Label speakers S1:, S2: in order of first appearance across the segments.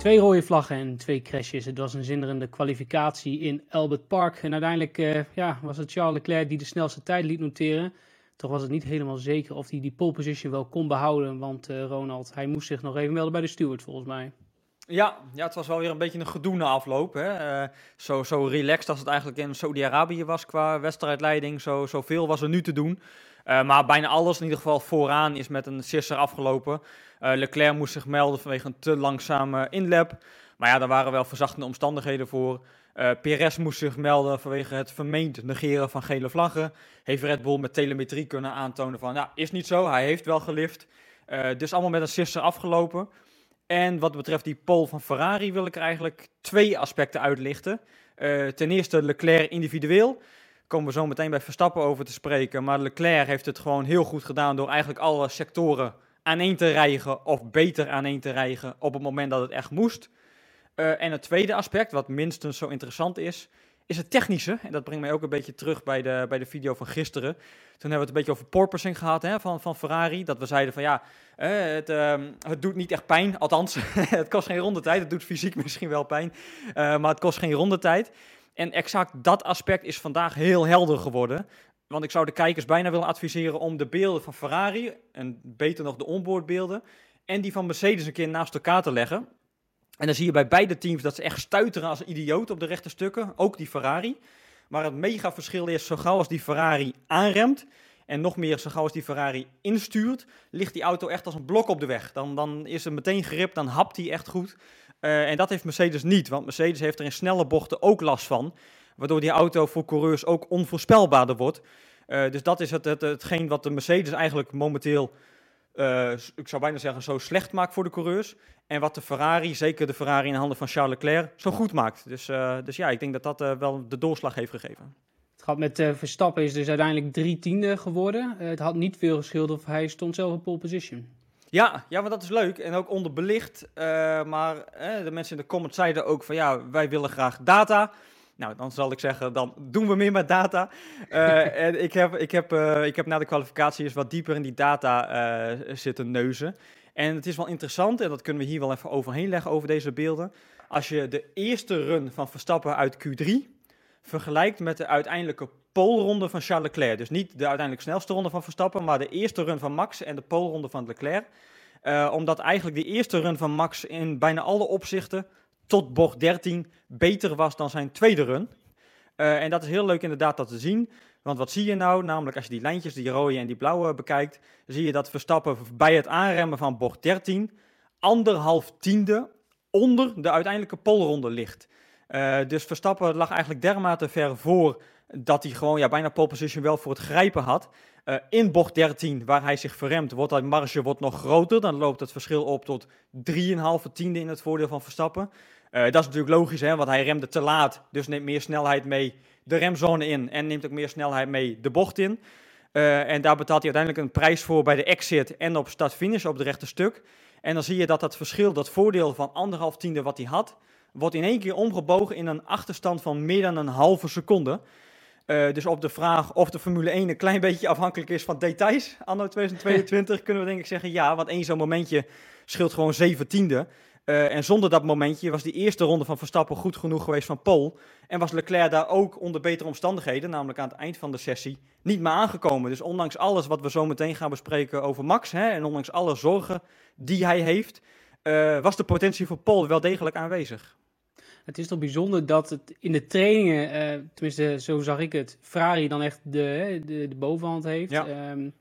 S1: 2 rode vlaggen en 2 crashes. Het was een zinderende kwalificatie in Albert Park. En uiteindelijk was het Charles Leclerc die de snelste tijd liet noteren. Toch was het niet helemaal zeker of hij die pole position wel kon behouden. Want Ronald, hij moest zich nog even melden bij de steward volgens mij.
S2: Ja, het was wel weer een beetje een gedoe na afloop. Hè. Zo relaxed als het eigenlijk in Saudi-Arabië was qua wedstrijdleiding. Zoveel was er nu te doen. Maar bijna alles, in ieder geval vooraan, is met een sisser afgelopen. Leclerc moest zich melden vanwege een te langzame inlap. Maar ja, daar waren wel verzachtende omstandigheden voor. Perez moest zich melden vanwege het vermeend negeren van gele vlaggen. Heeft Red Bull met telemetrie kunnen aantonen van, ja, is niet zo, hij heeft wel gelift. Dus allemaal met een sisser afgelopen. En wat betreft die pole van Ferrari wil ik er eigenlijk 2 aspecten uitlichten. Ten eerste Leclerc individueel. Komen we zo meteen bij Verstappen over te spreken. Maar Leclerc heeft het gewoon heel goed gedaan door eigenlijk alle sectoren aaneen te rijgen of beter aaneen te rijgen op het moment dat het echt moest. En het tweede aspect, wat minstens zo interessant is het technische. En dat brengt mij ook een beetje terug bij de video van gisteren. Toen hebben we het een beetje over porpoising gehad, hè, van Ferrari. Dat we zeiden van ja, het doet niet echt pijn. Althans, het kost geen rondetijd. Het doet fysiek misschien wel pijn, maar het kost geen rondetijd. En exact dat aspect is vandaag heel helder geworden. Want ik zou de kijkers bijna willen adviseren om de beelden van Ferrari, en beter nog de onboardbeelden, en die van Mercedes een keer naast elkaar te leggen. En dan zie je bij beide teams dat ze echt stuiteren als een idioot op de rechte stukken, ook die Ferrari. Maar het mega verschil is, zo gauw als die Ferrari aanremt, en nog meer zo gauw als die Ferrari instuurt, ligt die auto echt als een blok op de weg. Dan is het meteen gript, dan hapt hij echt goed. En dat heeft Mercedes niet, want Mercedes heeft er in snelle bochten ook last van. Waardoor die auto voor coureurs ook onvoorspelbaarder wordt. Dus dat is hetgeen wat de Mercedes eigenlijk momenteel, ik zou bijna zeggen, zo slecht maakt voor de coureurs. En wat de Ferrari, zeker de Ferrari in de handen van Charles Leclerc, zo goed maakt. Dus ja, ik denk dat wel de doorslag heeft gegeven.
S1: Het gat met Verstappen is dus uiteindelijk 3 tiende geworden. Het had niet veel geschild of hij stond zelf op pole position.
S2: Ja, maar dat is leuk en ook onderbelicht. Maar de mensen in de comments zeiden ook van ja, wij willen graag data. Nou, dan zal ik zeggen, dan doen we meer met data. En ik heb na de kwalificatie eens wat dieper in die data zitten neuzen. En het is wel interessant, en dat kunnen we hier wel even overheen leggen over deze beelden. Als je de eerste run van Verstappen uit Q3 vergelijkt met de uiteindelijke poleronde van Charles Leclerc. Dus niet de uiteindelijk snelste ronde van Verstappen, maar de eerste run van Max en de poleronde van Leclerc. Omdat eigenlijk de eerste run van Max in bijna alle opzichten tot bocht 13 beter was dan zijn tweede run. En dat is heel leuk inderdaad dat te zien. Want wat zie je nou? Namelijk als je die lijntjes, die rode en die blauwe bekijkt, zie je dat Verstappen bij het aanremmen van bocht 13 1,5 tiende onder de uiteindelijke poleronde ligt. Dus Verstappen lag eigenlijk dermate ver voor dat hij gewoon bijna pole position wel voor het grijpen had. In bocht 13, waar hij zich verremt, wordt die marge nog groter. Dan loopt het verschil op tot 3,5 tiende in het voordeel van Verstappen. Dat is natuurlijk logisch, hè, want hij remde te laat, dus neemt meer snelheid mee de remzone in en neemt ook meer snelheid mee de bocht in. En daar betaalt hij uiteindelijk een prijs voor bij de exit en op start-finish op het rechte stuk. En dan zie je dat verschil, dat voordeel van 1,5 tiende wat hij had, wordt in één keer omgebogen in een achterstand van meer dan een halve seconde. Dus op de vraag of de Formule 1 een klein beetje afhankelijk is van details anno 2022, kunnen we denk ik zeggen ja, want één zo'n momentje scheelt gewoon 7 tiende. En zonder dat momentje was die eerste ronde van Verstappen goed genoeg geweest van pole. En was Leclerc daar ook onder betere omstandigheden, namelijk aan het eind van de sessie, niet meer aangekomen. Dus ondanks alles wat we zo meteen gaan bespreken over Max, en ondanks alle zorgen die hij heeft, was de potentie voor pole wel degelijk aanwezig.
S1: Het is toch bijzonder dat het in de trainingen, tenminste zo zag ik het, Ferrari dan echt de bovenhand heeft.
S2: Ja.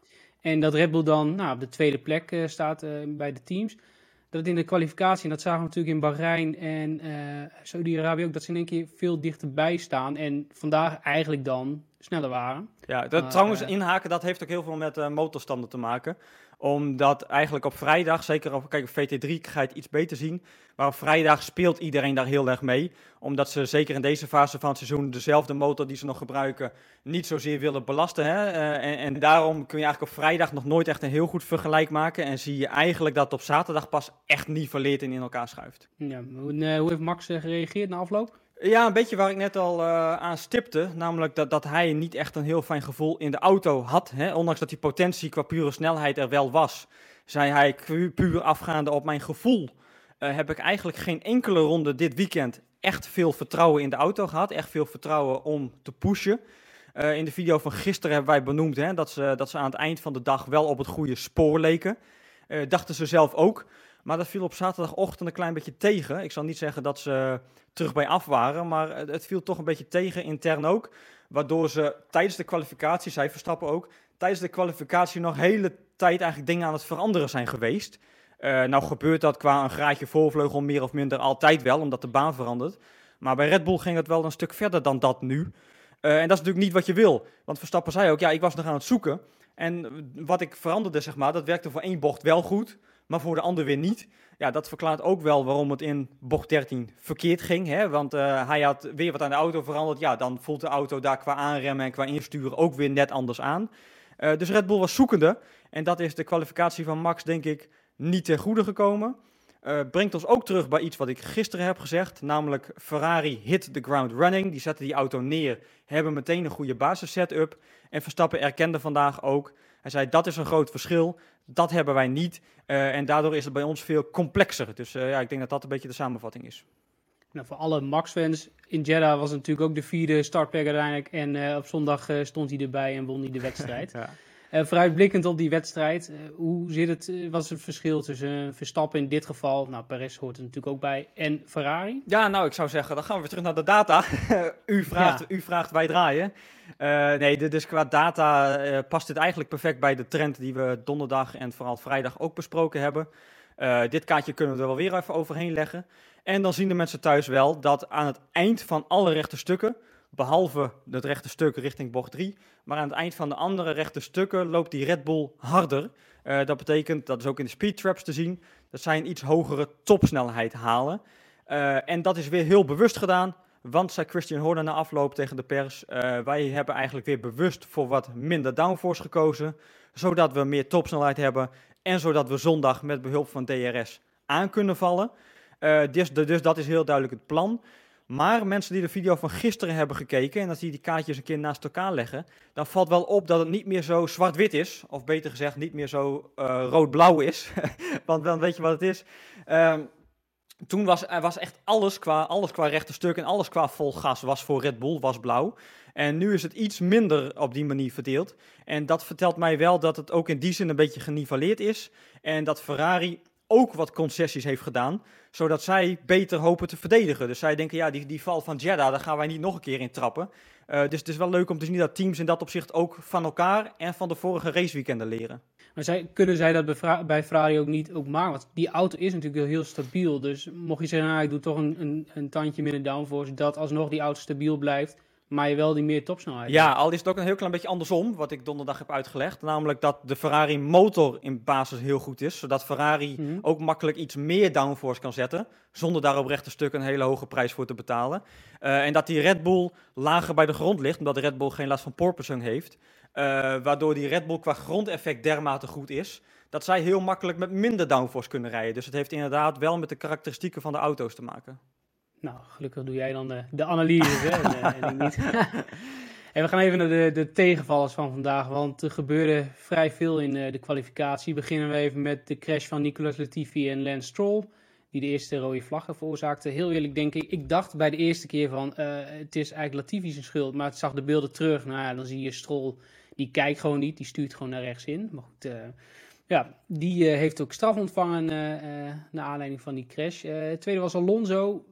S1: En dat Red Bull dan op de tweede plek staat bij de teams. Dat het in de kwalificatie, en dat zagen we natuurlijk in Bahrein en Saudi-Arabië ook, dat ze in één keer veel dichterbij staan en vandaag eigenlijk dan sneller waren.
S2: Ja, trouwens inhaken, dat heeft ook heel veel met motorstanden te maken. Omdat eigenlijk op vrijdag, zeker op VT3 ga je het iets beter zien, maar op vrijdag speelt iedereen daar heel erg mee. Omdat ze zeker in deze fase van het seizoen dezelfde motor die ze nog gebruiken niet zozeer willen belasten. Hè? En daarom kun je eigenlijk op vrijdag nog nooit echt een heel goed vergelijk maken. En zie je eigenlijk dat het op zaterdag pas echt niveleert en in elkaar schuift.
S1: Ja, hoe heeft Max gereageerd na afloop?
S2: Ja, een beetje waar ik net al aan stipte. Namelijk dat hij niet echt een heel fijn gevoel in de auto had. Hè? Ondanks dat die potentie qua pure snelheid er wel was, zei hij puur afgaande op mijn gevoel. heb ik eigenlijk geen enkele ronde dit weekend echt veel vertrouwen in de auto gehad. Echt veel vertrouwen om te pushen. In de video van gisteren hebben wij benoemd dat ze aan het eind van de dag wel op het goede spoor leken. Dachten ze zelf ook. Maar dat viel op zaterdagochtend een klein beetje tegen. Ik zal niet zeggen dat ze terug bij af waren, maar het viel toch een beetje tegen, intern ook. Waardoor ze tijdens de kwalificatie, zei Verstappen ook, tijdens de kwalificatie nog hele tijd eigenlijk dingen aan het veranderen zijn geweest. Nou gebeurt dat qua een graadje voorvleugel meer of minder altijd wel, omdat de baan verandert. Maar bij Red Bull ging het wel een stuk verder dan dat nu. En dat is natuurlijk niet wat je wil. Want Verstappen zei ook, ja, ik was nog aan het zoeken. En wat ik veranderde, zeg maar, dat werkte voor één bocht wel goed, maar voor de ander weer niet. Ja, dat verklaart ook wel waarom het in bocht 13 verkeerd ging. Hè? Want hij had weer wat aan de auto veranderd. Ja, dan voelt de auto daar qua aanremmen en qua insturen ook weer net anders aan. Dus Red Bull was zoekende. En dat is de kwalificatie van Max, denk ik, niet ten goede gekomen. Brengt ons ook terug bij iets wat ik gisteren heb gezegd. Namelijk Ferrari hit the ground running. Die zetten die auto neer, hebben meteen een goede basis setup. En Verstappen erkende vandaag ook. Hij zei, dat is een groot verschil. Dat hebben wij niet. En daardoor is het bij ons veel complexer. Dus ik denk dat dat een beetje de samenvatting is.
S1: Nou, voor alle Max-fans, in Jeddah was het natuurlijk ook de 4e startplek uiteindelijk. En op zondag stond hij erbij en won hij de wedstrijd.
S2: Ja.
S1: Vooruitblikkend op die wedstrijd, hoe zit het, wat is het verschil tussen Verstappen in dit geval, nou Perez hoort er natuurlijk ook bij, en Ferrari?
S2: Ja, nou ik zou zeggen, dan gaan we weer terug naar de data. U vraagt, wij draaien. Dus qua data past dit eigenlijk perfect bij de trend die we donderdag en vooral vrijdag ook besproken hebben. Dit kaartje kunnen we er wel weer even overheen leggen. En dan zien de mensen thuis wel dat aan het eind van alle rechte stukken, behalve het rechte stuk richting bocht 3, maar aan het eind van de andere rechte stukken loopt die Red Bull harder. Dat betekent, dat is ook in de speed traps te zien, dat zij een iets hogere topsnelheid halen. En dat is weer heel bewust gedaan, want zei Christian Horner na afloop tegen de pers, wij hebben eigenlijk weer bewust voor wat minder downforce gekozen, zodat we meer topsnelheid hebben en zodat we zondag met behulp van DRS aan kunnen vallen. Dus dat is heel duidelijk het plan. Maar mensen die de video van gisteren hebben gekeken en dat die kaartjes een keer naast elkaar leggen, dan valt wel op dat het niet meer zo zwart-wit is. Of beter gezegd, niet meer zo rood-blauw is. Want dan weet je wat het is. Toen was echt alles qua rechte stuk en alles qua vol gas was voor Red Bull, was blauw. En nu is het iets minder op die manier verdeeld. En dat vertelt mij wel dat het ook in die zin een beetje geniveleerd is. En dat Ferrari ook wat concessies heeft gedaan, zodat zij beter hopen te verdedigen. Dus zij denken, ja, die val van Jeddah, daar gaan wij niet nog een keer in trappen. Dus het is wel leuk om te zien dat teams in dat opzicht ook van elkaar en van de vorige raceweekenden leren.
S1: Maar kunnen zij dat bij Ferrari ook niet ook maken? Want die auto is natuurlijk heel stabiel. Dus mocht je zeggen, nou, ik doe toch een tandje minder downforce, dat alsnog die auto stabiel blijft, maar je wel die meer topsnelheid.
S2: Ja, al is het ook een heel klein beetje andersom, wat ik donderdag heb uitgelegd. Namelijk dat de Ferrari motor in basis heel goed is, zodat Ferrari ook makkelijk iets meer downforce kan zetten, zonder daar op rechte stuk een hele hoge prijs voor te betalen. En dat die Red Bull lager bij de grond ligt, omdat de Red Bull geen last van porpoising heeft. Waardoor die Red Bull qua grondeffect dermate goed is, dat zij heel makkelijk met minder downforce kunnen rijden. Dus het heeft inderdaad wel met de karakteristieken van de auto's te maken.
S1: Nou, gelukkig doe jij dan de analyse en ik niet. En we gaan even naar de tegenvallers van vandaag, want er gebeurde vrij veel in de kwalificatie. Beginnen we even met de crash van Nicolas Latifi en Lance Stroll, die de eerste rode vlaggen veroorzaakte. Heel eerlijk denk ik dacht bij de eerste keer van, het is eigenlijk Latifi zijn schuld, maar het zag de beelden terug. Nou ja, dan zie je Stroll, die kijkt gewoon niet, die stuurt gewoon naar rechts in. Maar goed, die heeft ook straf ontvangen naar aanleiding van die crash. Tweede was Alonso.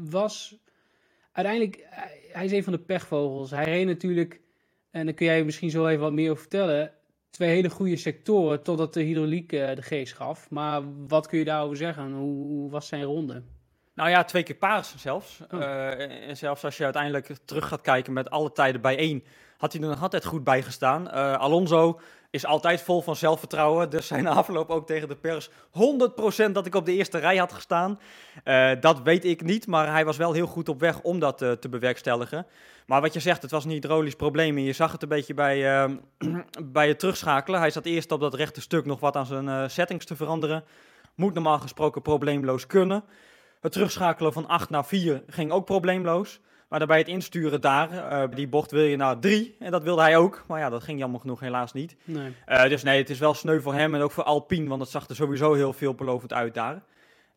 S1: Uiteindelijk, hij is een van de pechvogels. Hij reed natuurlijk, en daar kun jij misschien zo even wat meer over vertellen, 2 hele goede sectoren totdat de hydrauliek de geest gaf. Maar wat kun je daarover zeggen? Hoe was zijn ronde?
S2: Nou ja, 2 keer paars zelfs. En zelfs als je uiteindelijk terug gaat kijken met alle tijden bijeen, had hij er nog altijd goed bij gestaan. Alonso is altijd vol van zelfvertrouwen. Dus zijn afloop ook tegen de pers. 100% dat ik op de eerste rij had gestaan. Dat weet ik niet, maar hij was wel heel goed op weg om dat te bewerkstelligen. Maar wat je zegt, het was een hydraulisch probleem. En je zag het een beetje bij het terugschakelen. Hij zat eerst op dat rechte stuk nog wat aan zijn settings te veranderen. Moet normaal gesproken probleemloos kunnen. Het terugschakelen van 8 naar 4 ging ook probleemloos. Maar daarbij het insturen daar, die bocht wil je naar 3. En dat wilde hij ook. Maar ja, dat ging jammer genoeg helaas niet.
S1: Nee.
S2: Dus nee, het is wel sneu voor hem en ook voor Alpine. Want het zag er sowieso heel veelbelovend uit daar.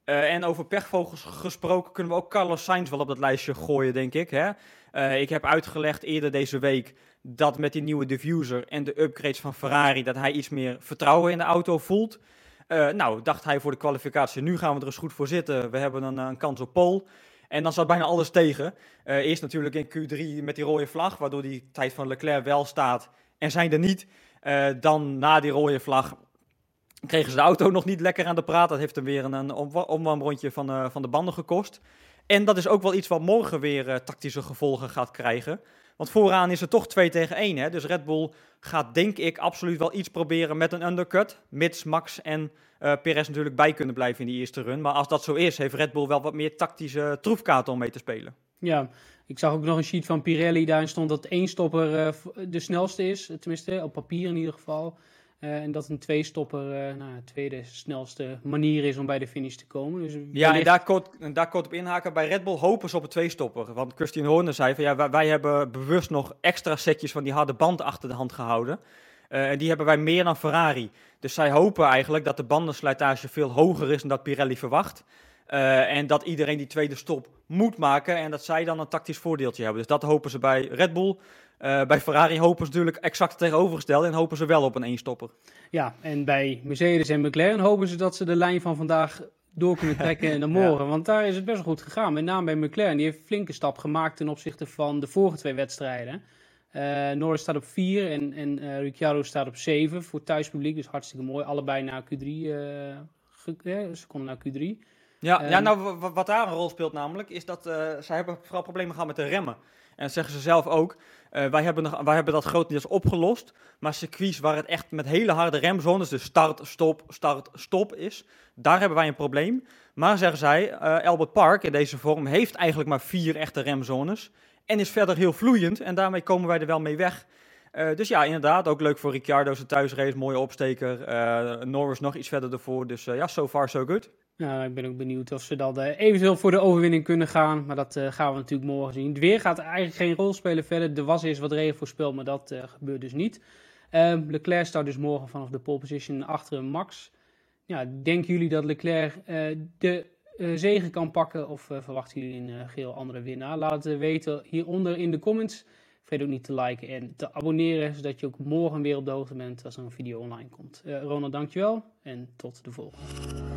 S2: En over pechvogels gesproken kunnen we ook Carlos Sainz wel op dat lijstje gooien, denk ik. Hè? Ik heb uitgelegd eerder deze week dat met die nieuwe diffuser en de upgrades van Ferrari, dat hij iets meer vertrouwen in de auto voelt. Nou, dacht hij voor de kwalificatie, nu gaan we er eens goed voor zitten. We hebben een kans op pole. En dan zat bijna alles tegen. Eerst natuurlijk in Q3 met die rode vlag, waardoor die tijd van Leclerc wel staat en zijn er niet. Dan na die rode vlag kregen ze de auto nog niet lekker aan de praat. Dat heeft hem weer een omwarmrondje van de banden gekost. En dat is ook wel iets wat morgen weer tactische gevolgen gaat krijgen. Want vooraan is het toch 2 tegen 1. Hè? Dus Red Bull gaat denk ik absoluut wel iets proberen met een undercut. Mits Max en Perez natuurlijk bij kunnen blijven in die eerste run. Maar als dat zo is, heeft Red Bull wel wat meer tactische troefkaarten om mee te spelen.
S1: Ja, ik zag ook nog een sheet van Pirelli. Daarin stond dat 1 stopper de snelste is. Tenminste, op papier in ieder geval. En dat een 2-stopper tweede snelste manier is om bij de finish te komen. Dus
S2: ja, en daar kort op inhaken. Bij Red Bull hopen ze op een 2-stopper. Want Christian Horner zei van ja, wij hebben bewust nog extra setjes van die harde band achter de hand gehouden. En die hebben wij meer dan Ferrari. Dus zij hopen eigenlijk dat de bandenslijtage veel hoger is dan dat Pirelli verwacht. En dat iedereen die tweede stop moet maken en dat zij dan een tactisch voordeeltje hebben. Dus dat hopen ze bij Red Bull. Bij Ferrari hopen ze natuurlijk exact het tegenovergestelde en hopen ze wel op een 1-stopper.
S1: Ja, en bij Mercedes en McLaren hopen ze dat ze de lijn van vandaag door kunnen trekken naar morgen. Ja. Want daar is het best wel goed gegaan. Met name bij McLaren. Die heeft een flinke stap gemaakt ten opzichte van de vorige 2 wedstrijden. Norris staat op 4 en Ricciardo staat op 7 voor thuispubliek. Dus hartstikke mooi. Allebei naar Q3. Ze konden naar Q3.
S2: Ja, nou wat daar een rol speelt namelijk, is dat zij hebben vooral problemen gehad met de remmen. En dat zeggen ze zelf ook. Wij hebben dat grotendeels opgelost. Maar circuits waar het echt met hele harde remzones, dus start, stop is, daar hebben wij een probleem. Maar zeggen zij, Albert Park in deze vorm heeft eigenlijk maar 4 echte remzones. En is verder heel vloeiend en daarmee komen wij er wel mee weg. Dus ja, inderdaad, ook leuk voor Ricciardo, zijn thuisrace, mooie opsteker. Norris nog iets verder ervoor, dus ja, so far so good.
S1: Nou, ik ben ook benieuwd of ze dan eventueel voor de overwinning kunnen gaan. Maar dat gaan we natuurlijk morgen zien. Het weer gaat eigenlijk geen rol spelen verder. Er was eerst wat regen voorspeld, maar dat gebeurt dus niet. Leclerc start dus morgen vanaf de pole position achter Max. Ja, denken jullie dat Leclerc de zege kan pakken? Of verwachten jullie een geheel andere winnaar? Laat het weten hieronder in de comments. Vergeet ook niet te liken en te abonneren, zodat je ook morgen weer op de hoogte bent als er een video online komt. Ronald, dankjewel en tot de volgende.